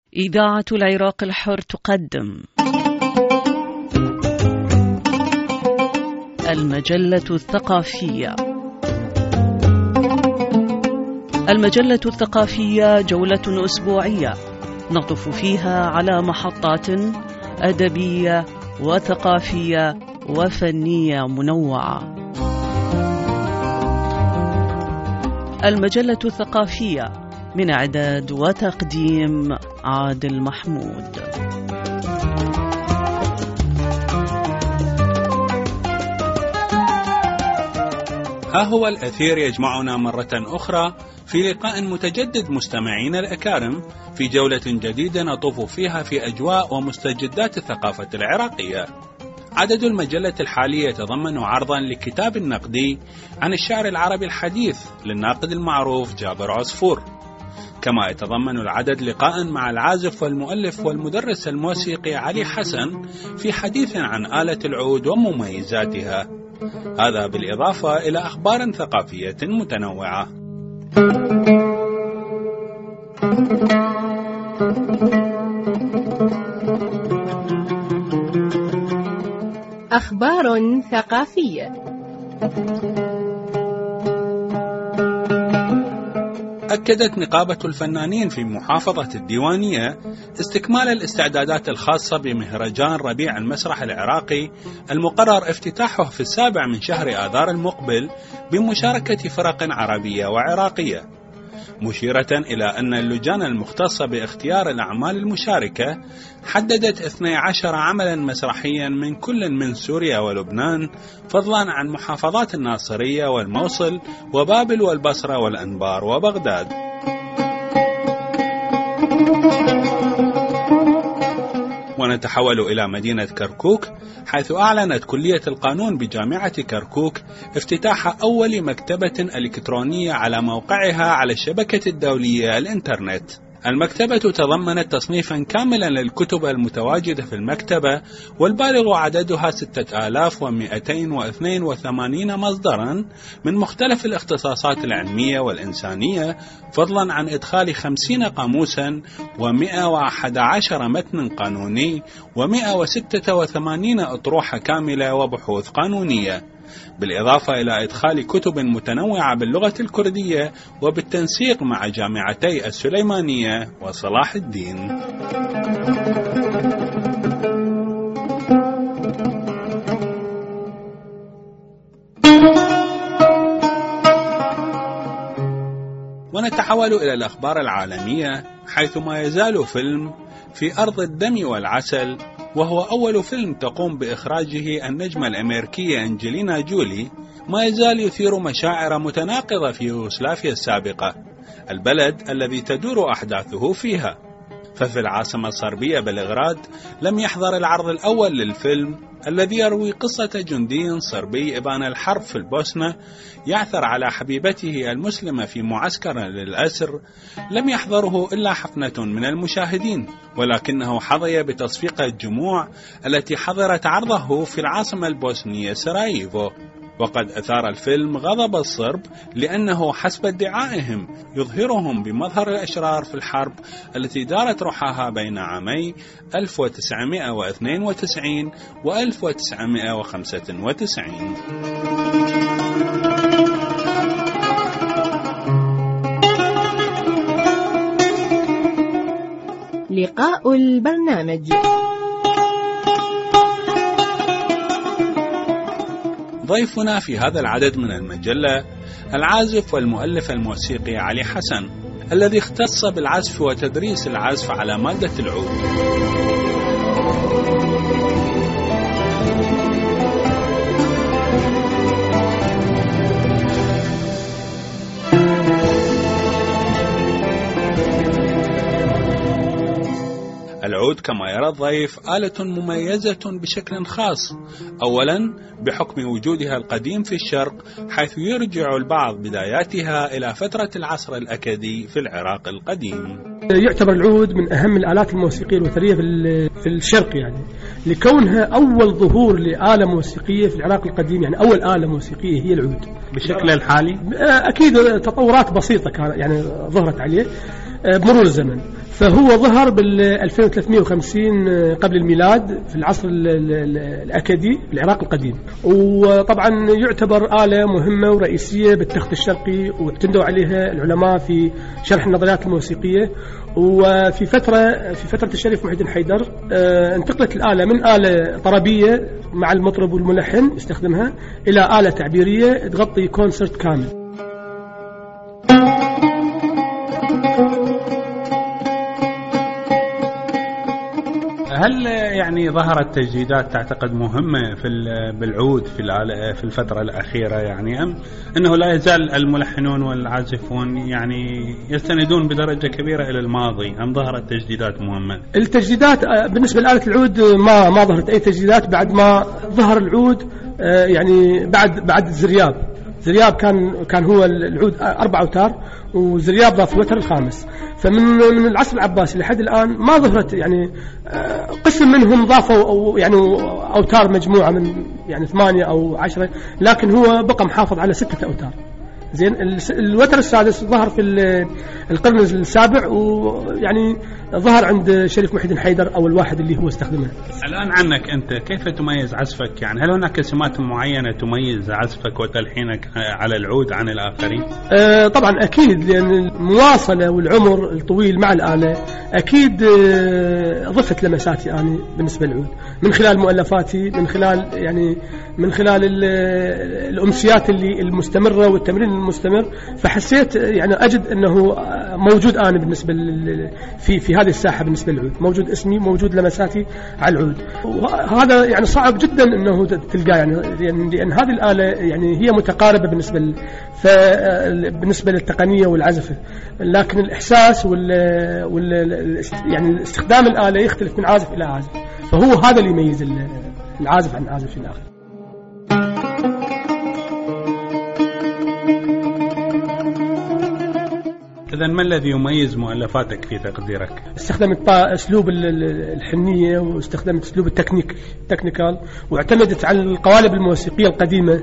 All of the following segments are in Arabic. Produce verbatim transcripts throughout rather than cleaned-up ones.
إذاعة العراق الحر تقدم المجلة الثقافية. المجلة الثقافية جولة أسبوعية نطف فيها على محطات أدبية وثقافية وفنية منوعة. المجلة الثقافية من إعداد وتقديم عادل محمود. ها هو الأثير يجمعنا مرة أخرى في لقاء متجدد مستمعين الأكارم في جولة جديدة نطوف فيها في أجواء ومستجدات الثقافة العراقية. عدد المجلة الحالية يتضمن عرضا لكتاب نقدي عن الشعر العربي الحديث للناقد المعروف جابر عصفور، كما يتضمن العدد لقاء مع العازف والمؤلف والمدرس الموسيقي علي حسن في حديث عن آلة العود ومميزاتها، هذا بالإضافة إلى أخبار ثقافية متنوعة. أخبار ثقافية. أكدت نقابة الفنانين في محافظة الديوانية استكمال الاستعدادات الخاصة بمهرجان ربيع المسرح العراقي المقرر افتتاحه في السابع من شهر آذار المقبل بمشاركة فرق عربية وعراقية، مشيرة إلى أن اللجان المختصة باختيار الأعمال المشاركة حددت اثني عشر عملا مسرحيا من كل من سوريا ولبنان، فضلا عن محافظات الناصرية والموصل وبابل والبصرة والأنبار وبغداد. ونتحول إلى مدينة كركوك، حيث أعلنت كلية القانون بجامعة كركوك افتتاح أول مكتبة إلكترونية على موقعها على الشبكة الدولية الإنترنت. المكتبة تضمنت تصنيفا كاملا للكتب المتواجدة في المكتبة، والبالغ عددها ستة آلاف ومئتين واثنين وثمانين مصدرا من مختلف الاختصاصات العلمية والإنسانية، فضلا عن إدخال خمسين قاموسا ومئة وأحد عشر متن قانوني ومئة وستة وثمانين أطروحة كاملة وبحوث قانونية، بالإضافة إلى إدخال كتب متنوعة باللغة الكردية وبالتنسيق مع جامعتي السليمانية وصلاح الدين. ونتحول إلى الأخبار العالمية، حيث ما يزال فيلم في أرض الدم والعسل، وهو أول فيلم تقوم بإخراجه النجمة الأمريكية أنجلينا جولي، ما يزال يثير مشاعر متناقضة في يوغوسلافيا السابقة، البلد الذي تدور أحداثه فيها. ففي العاصمة الصربية بلغراد لم يحضر العرض الأول للفيلم الذي يروي قصة جندي صربي إبان الحرب في البوسنة يعثر على حبيبته المسلمة في معسكر للأسر. لم يحضره إلا حفنة من المشاهدين، ولكنه حظي بتصفيق الجموع التي حضرت عرضه في العاصمة البوسنية سراييفو. وقد أثار الفيلم غضب الصرب لأنه حسب ادعائهم يظهرهم بمظهر الأشرار في الحرب التي دارت رحاها بين عامي ألف وتسعمئة واثنين وتسعين و ألف وتسعمئة وخمسة وتسعين. لقاء البرنامج. ضيفنا في هذا العدد من المجلة العازف والمؤلف الموسيقي علي حسن، الذي اختص بالعزف وتدريس العزف على مادة العود. العود كما يرى الضيف آلة مميزة بشكل خاص، أولا بحكم وجودها القديم في الشرق، حيث يرجع البعض بداياتها إلى فترة العصر الأكدي في العراق القديم. يعتبر العود من أهم الآلات الموسيقية الوترية في الشرق، يعني لكونها أول ظهور لآلة موسيقية في العراق القديم، يعني أول آلة موسيقية هي العود. بشكل الحالي أكيد تطورات بسيطة كانت يعني ظهرت عليه، بمرور الزمن. فهو ظهر بال ألفين وثلاثمئة وخمسين قبل الميلاد في العصر الأكدي في العراق القديم، وطبعا يعتبر آلة مهمة ورئيسية بالتخت الشرقي، واعتمدوا عليها العلماء في شرح النظريات الموسيقية. وفي فترة في فترة الشريف محي الدين حيدر انتقلت الآلة من آلة طربية مع المطرب والملحن يستخدمها إلى آلة تعبيرية تغطي كونسرت كامل. هل يعني ظهرت تجديدات تعتقد مهمة في بالعود في في الفترة الأخيرة، يعني أم أنه لا يزال الملحنون والعازفون يعني يستندون بدرجة كبيرة إلى الماضي، أم ظهرت تجديدات مهمة؟ التجديدات بالنسبة لآلة العود ما ما ظهرت أي تجديدات بعد ما ظهر العود، يعني بعد بعد الزرياب. زرياب كان كان هو العود أربع أوتار، وزرياب ضاف الوتر الخامس. فمن من العصر العباسي لحد الآن ما ظهرت، يعني قسم منهم ضافوا أو يعني أوتار مجموعة من يعني ثمانية أو عشرة، لكن هو بقى محافظ على ستة أوتار. زين، الوتر السادس ظهر في القرن السابع، ويعني ظهر عند شريف محي الدين حيدر أو الواحد اللي هو استخدمه. الآن عنك أنت، كيف تميز عزفك؟ يعني هل هناك سمات معينة تميز عزفك وتلحينك على العود عن الآخرين؟ آه طبعا أكيد، لأن المواصلة والعمر الطويل مع الآلة أكيد آه ضفت لمساتي أنا بالنسبة للعود من خلال مؤلفاتي، من خلال يعني من خلال الأمسيات اللي المستمرة والتمرين المستمر. فحسيت يعني أجد أنه موجود أنا بالنسبة في في هذه الساحة بالنسبة للعود، موجود اسمي، موجود لمساتي على العود. وهذا يعني صعب جدا أنه تلقاه، يعني لأن هذه الآلة يعني هي متقاربة بالنسبة بالنسبة للتقنية والعزف، لكن الإحساس وال وال يعني استخدام الآلة يختلف من عازف إلى عازف. فهو هذا اللي يميز العازف عن العازف الآخر. إذن ما الذي يميز مؤلفاتك في تقديرك؟ استخدمت أسلوب الحنية، واستخدمت أسلوب التكنيك تكنيكال، واعتمدت على القوالب الموسيقية القديمة،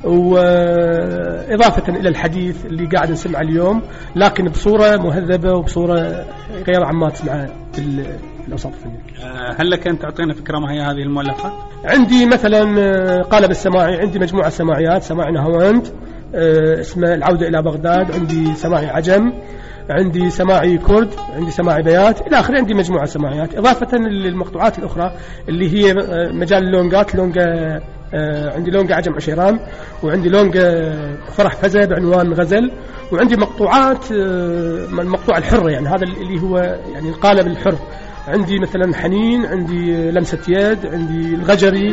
وإضافة إلى الحديث اللي قاعد نسمع اليوم، لكن بصورة مهذبة وبصورة غير عما تسمع في الأوساط الفنية. هل لك أن تعطينا فكرة ما هي هذه المؤلفات؟ عندي مثلا قالب السماعي، عندي مجموعة سماعيات، سماعي نهاوند اسمه العودة إلى بغداد، عندي سماعي عجم، عندي سماعي كرد، عندي سماعي بيات إلى آخره. عندي مجموعة سماعيات إضافة للمقطوعات الأخرى اللي هي مجال اللونجات. لونجا عندي لونجا عجم عشيران، وعندي لونجا فرح فزة بعنوان غزل، وعندي مقطوعات المقطوع الحرة، يعني هذا اللي هو يعني القالب الحر. عندي مثلا حنين، عندي لمسة يد، عندي الغجري.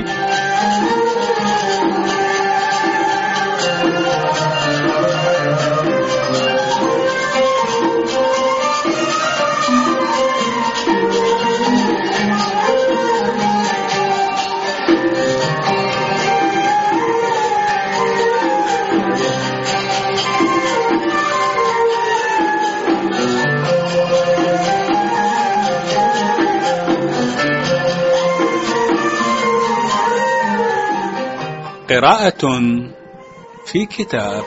قراءة في كتاب.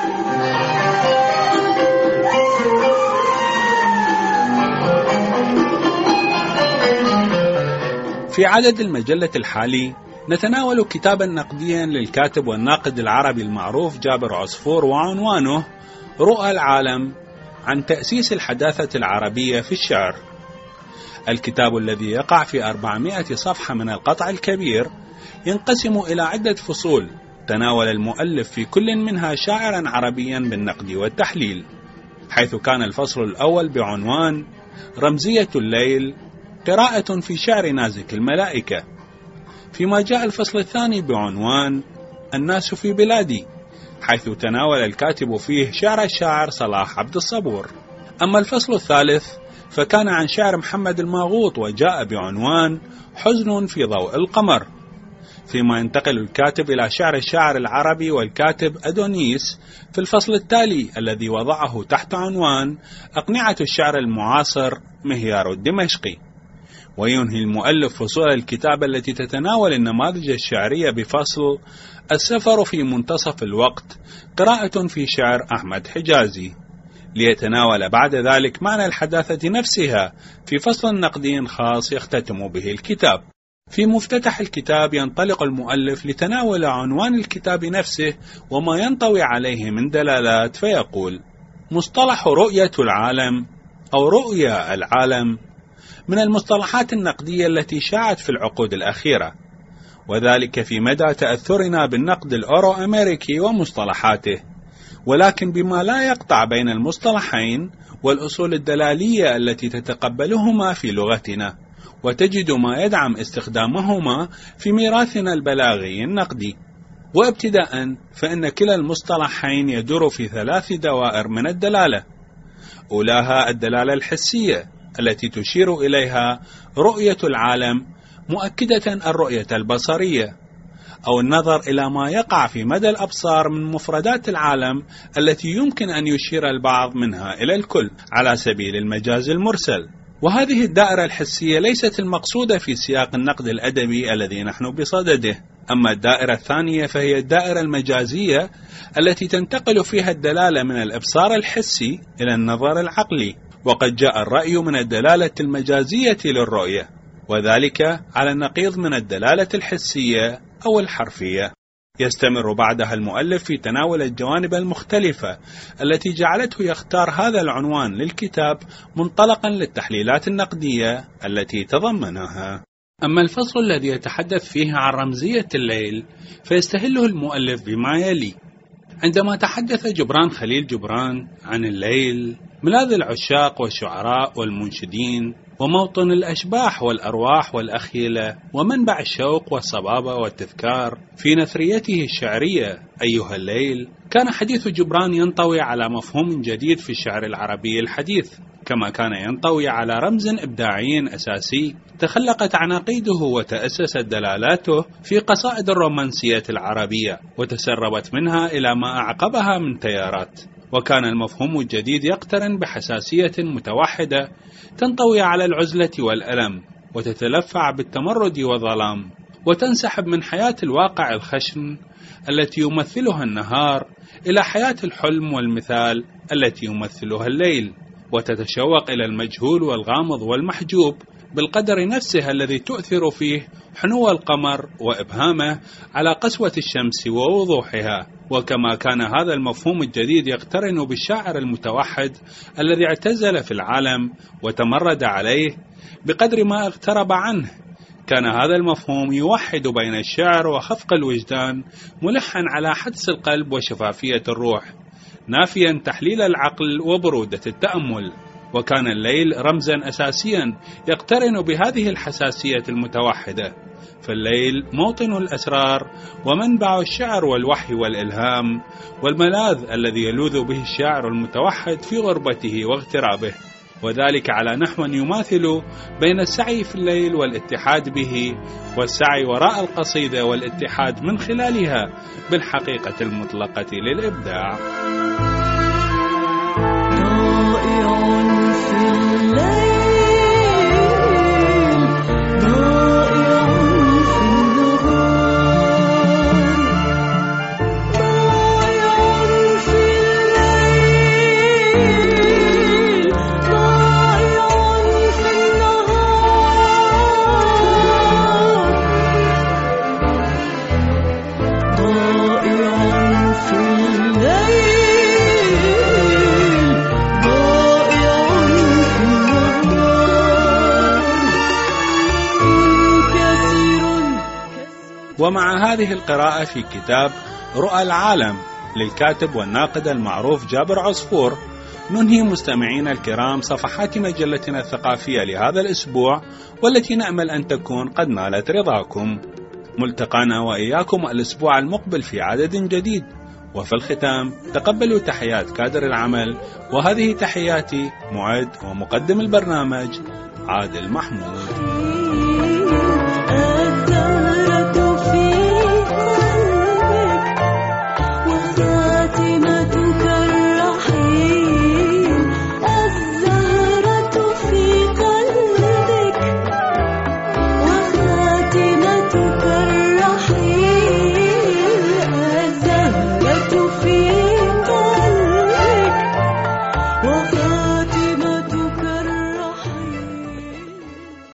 في عدد المجلة الحالي نتناول كتابا نقديا للكاتب والناقد العربي المعروف جابر عصفور، وعنوانه رؤى العالم عن تأسيس الحداثة العربية في الشعر. الكتاب الذي يقع في أربعمائة صفحة من القطع الكبير ينقسم إلى عدة فصول تناول المؤلف في كل منها شاعرا عربيا بالنقد والتحليل، حيث كان الفصل الأول بعنوان رمزية الليل، قراءة في شعر نازك الملائكة، فيما جاء الفصل الثاني بعنوان الناس في بلادي، حيث تناول الكاتب فيه شعر الشاعر صلاح عبد الصبور. أما الفصل الثالث فكان عن شعر محمد الماغوط، وجاء بعنوان حزن في ضوء القمر، فيما ينتقل الكاتب إلى شعر الشاعر العربي والكاتب أدونيس في الفصل التالي الذي وضعه تحت عنوان أقنعة الشعر المعاصر مهيار الدمشقي. وينهي المؤلف فصول الكتاب التي تتناول النماذج الشعرية بفصل السفر في منتصف الوقت، قراءة في شعر أحمد حجازي، ليتناول بعد ذلك معنى الحداثة نفسها في فصل نقدي خاص يختتم به الكتاب. في مفتتح الكتاب ينطلق المؤلف لتناول عنوان الكتاب نفسه وما ينطوي عليه من دلالات، فيقول: مصطلح رؤية العالم أو رؤية العالم من المصطلحات النقدية التي شاعت في العقود الأخيرة، وذلك في مدى تأثرنا بالنقد الأورو أمريكي ومصطلحاته، ولكن بما لا يقطع بين المصطلحين والأصول الدلالية التي تتقبلهما في لغتنا، وتجد ما يدعم استخدامهما في ميراثنا البلاغي النقدي. وابتداء فإن كلا المصطلحين يدور في ثلاث دوائر من الدلالة، أولاها الدلالة الحسية التي تشير إليها رؤية العالم مؤكدة الرؤية البصرية، أو النظر إلى ما يقع في مدى الأبصار من مفردات العالم التي يمكن أن يشير البعض منها إلى الكل على سبيل المجاز المرسل. وهذه الدائرة الحسية ليست المقصودة في سياق النقد الأدبي الذي نحن بصدده. أما الدائرة الثانية فهي الدائرة المجازية التي تنتقل فيها الدلالة من الإبصار الحسي إلى النظر العقلي، وقد جاء الرأي من الدلالة المجازية للرؤية، وذلك على النقيض من الدلالة الحسية أو الحرفية. يستمر بعدها المؤلف في تناول الجوانب المختلفة التي جعلته يختار هذا العنوان للكتاب منطلقا للتحليلات النقدية التي تضمنها. أما الفصل الذي يتحدث فيه عن رمزية الليل فيستهله المؤلف بما يلي: عندما تحدث جبران خليل جبران عن الليل، ملاذ العشاق والشعراء والمنشدين، وموطن الأشباح والأرواح والأخيلة، ومنبع الشوق والصبابة والتذكار، في نثريته الشعرية أيها الليل، كان حديث جبران ينطوي على مفهوم جديد في الشعر العربي الحديث، كما كان ينطوي على رمز إبداعي أساسي تخلقت عناقيده وتأسست دلالاته في قصائد الرومانسية العربية، وتسربت منها إلى ما أعقبها من تيارات. وكان المفهوم الجديد يقترن بحساسية متوحدة تنطوي على العزلة والألم، وتتلفع بالتمرد والظلام، وتنسحب من حياة الواقع الخشن التي يمثلها النهار إلى حياة الحلم والمثال التي يمثلها الليل، وتتشوق إلى المجهول والغامض والمحجوب بالقدر نفسه الذي تؤثر فيه حنو القمر وإبهامه على قسوة الشمس ووضوحها. وكما كان هذا المفهوم الجديد يقترن بالشاعر المتوحد الذي اعتزل في العالم وتمرد عليه، بقدر ما اقترب عنه كان هذا المفهوم يوحد بين الشعر وخفق الوجدان، ملحا على حدس القلب وشفافية الروح، نافيا تحليل العقل وبرودة التأمل. وكان الليل رمزا أساسيا يقترن بهذه الحساسية المتوحدة، فالليل موطن الأسرار ومنبع الشعر والوحي والإلهام، والملاذ الذي يلوذ به الشاعر المتوحد في غربته واغترابه، وذلك على نحو يماثل بين السعي في الليل والاتحاد به، والسعي وراء القصيدة والاتحاد من خلالها بالحقيقة المطلقة للإبداع. ومع هذه القراءة في كتاب رؤى العالم للكاتب والناقد المعروف جابر عصفور، ننهي مستمعينا الكرام صفحات مجلتنا الثقافية لهذا الأسبوع، والتي نأمل أن تكون قد نالت رضاكم. ملتقانا وإياكم الأسبوع المقبل في عدد جديد، وفي الختام تقبلوا تحيات كادر العمل، وهذه تحياتي معد ومقدم البرنامج عادل محمود.